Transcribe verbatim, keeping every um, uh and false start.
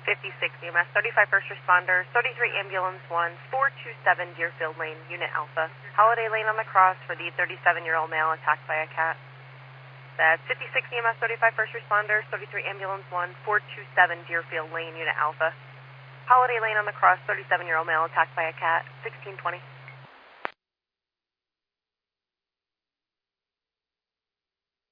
fifty-six E M S, thirty-five first responders, thirty-three ambulance one, four two seven Deerfield Lane, Unit Alpha. Holiday Lane on the cross for the thirty-seven-year-old male attacked by a cat. That's fifty-six E M S, thirty-five first responders, thirty-three ambulance one, four two seven Deerfield Lane, Unit Alpha. Holiday Lane on the cross, thirty-seven-year-old male attacked by a cat, sixteen twenty.